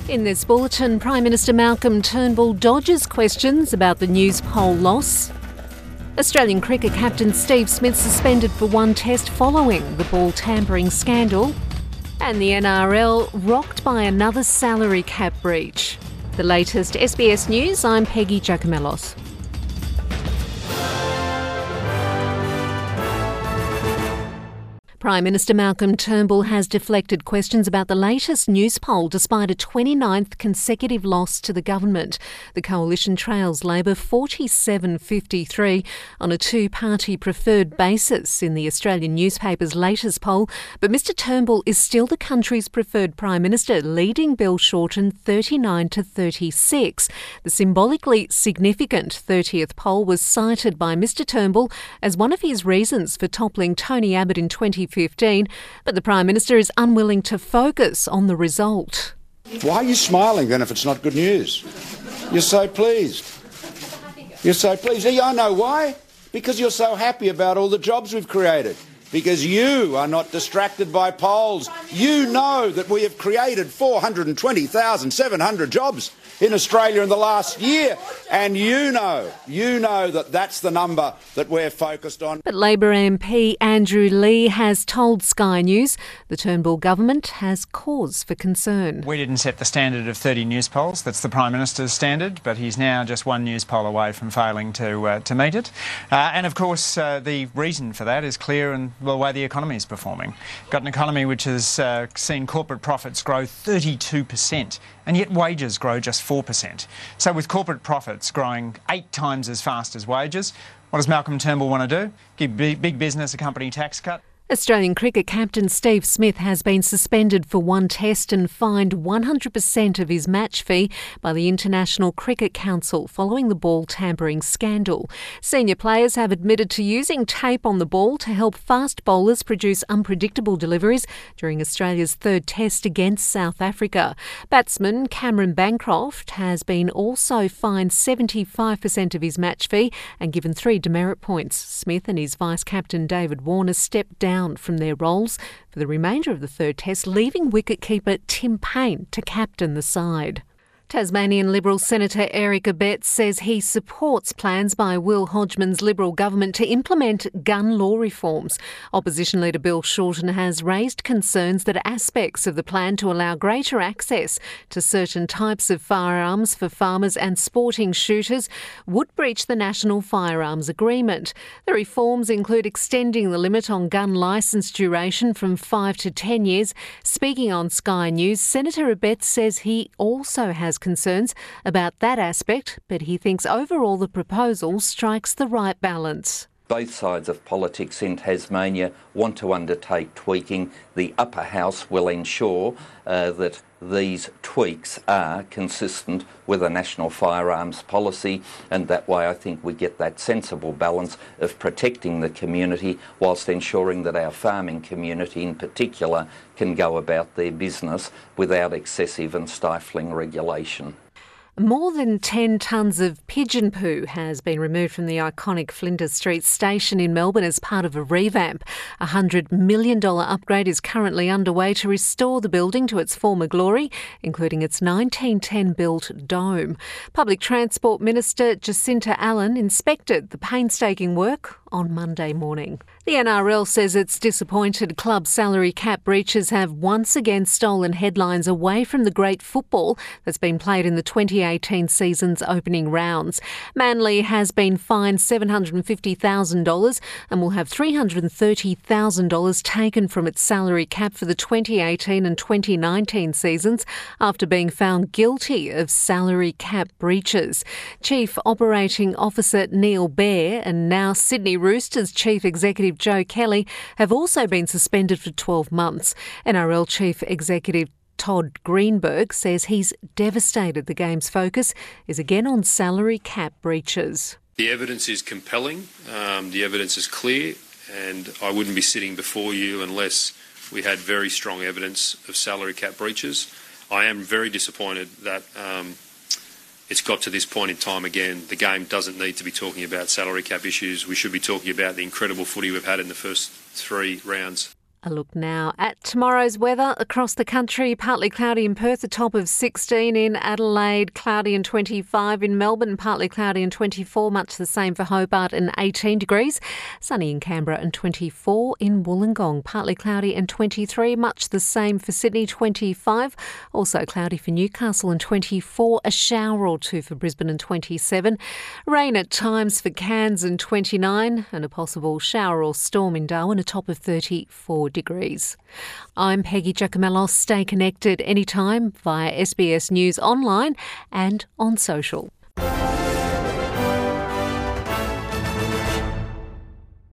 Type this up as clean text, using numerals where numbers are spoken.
In this bulletin, Prime Minister Malcolm Turnbull dodges questions about the Newspoll loss. Australian cricket captain Steve Smith suspended for one test following the ball tampering scandal. And the NRL rocked by another salary cap breach. The latest SBS News, I'm Peggy Giacomellos. Prime Minister Malcolm Turnbull has deflected questions about the latest Newspoll despite a 29th consecutive loss to the government. The coalition trails Labor 47-53 on a two-party preferred basis in the Australian newspaper's latest poll, but Mr Turnbull is still the country's preferred Prime Minister, leading Bill Shorten 39-36. The symbolically significant 30th poll was cited by Mr Turnbull as one of his reasons for toppling Tony Abbott in 2015, but the Prime Minister is unwilling to focus on the result. Why are you smiling then if it's not good news? You're so pleased. You're so pleased. I know why. Because you're so happy about all the jobs we've created. Because you are not distracted by polls. You know that we have created 420,700 jobs in Australia in the last year. And you know that that's the number that we're focused on. But Labor MP Andrew Leigh has told Sky News the Turnbull government has cause for concern. We didn't set the standard of 30 Newspolls. That's the Prime Minister's standard, but he's now just one Newspoll away from failing to meet it. And of course, the reason for that is clear in the way the economy is performing. Got an economy which has seen corporate profits grow 32%, and yet wages grow just 4%. So with corporate profits growing 8 times as fast as wages, what does Malcolm Turnbull want to do? Give big business a company tax cut? Australian cricket captain Steve Smith has been suspended for one test and fined 100% of his match fee by the International Cricket Council following the ball tampering scandal. Senior players have admitted to using tape on the ball to help fast bowlers produce unpredictable deliveries during Australia's third test against South Africa. Batsman Cameron Bancroft has been also fined 75% of his match fee and given 3 demerit points. Smith and his vice-captain David Warner stepped down from their roles for the remainder of the third test, leaving wicketkeeper Tim Paine to captain the side. Tasmanian Liberal Senator Eric Abetz says he supports plans by Will Hodgman's Liberal government to implement gun law reforms. Opposition leader Bill Shorten has raised concerns that aspects of the plan to allow greater access to certain types of firearms for farmers and sporting shooters would breach the National Firearms Agreement. The reforms include extending the limit on gun licence duration from 5 to 10 years. Speaking on Sky News, Senator Abetz says he also has concerns about that aspect, but he thinks overall the proposal strikes the right balance. Both sides of politics in Tasmania want to undertake tweaking. The upper house will ensure that these tweaks are consistent with a national firearms policy, and that way I think we get that sensible balance of protecting the community whilst ensuring that our farming community in particular can go about their business without excessive and stifling regulation. More than 10 tonnes of pigeon poo has been removed from the iconic Flinders Street station in Melbourne as part of a revamp. A $100 million upgrade is currently underway to restore the building to its former glory, including its 1910-built dome. Public Transport Minister Jacinta Allen inspected the painstaking work on Monday morning. The NRL says it's disappointed club salary cap breaches have once again stolen headlines away from the great football that's been played in the 2018 season's opening rounds. Manly has been fined $750,000 and will have $330,000 taken from its salary cap for the 2018 and 2019 seasons after being found guilty of salary cap breaches. Chief Operating Officer Neil Baer and now Sydney Roosters Chief Executive Joe Kelly have also been suspended for 12 months. NRL Chief Executive Todd Greenberg says he's devastated the game's focus is again on salary cap breaches. The evidence is compelling, the evidence is clear, and I wouldn't be sitting before you unless we had very strong evidence of salary cap breaches. I am very disappointed that it's got to this point in time again. The game doesn't need to be talking about salary cap issues. We should be talking about the incredible footy we've had in the first 3 rounds. A look now at tomorrow's weather across the country. Partly cloudy in Perth, a top of 16 in Adelaide, cloudy and 25 in Melbourne, partly cloudy and 24, much the same for Hobart and 18 degrees. Sunny in Canberra and 24 in Wollongong, partly cloudy and 23, much the same for Sydney, 25. Also cloudy for Newcastle and 24, a shower or two for Brisbane and 27. Rain at times for Cairns and 29, and a possible shower or storm in Darwin, a top of 34 degrees. I'm Peggy Giacomello. Stay connected anytime via SBS News online and on social.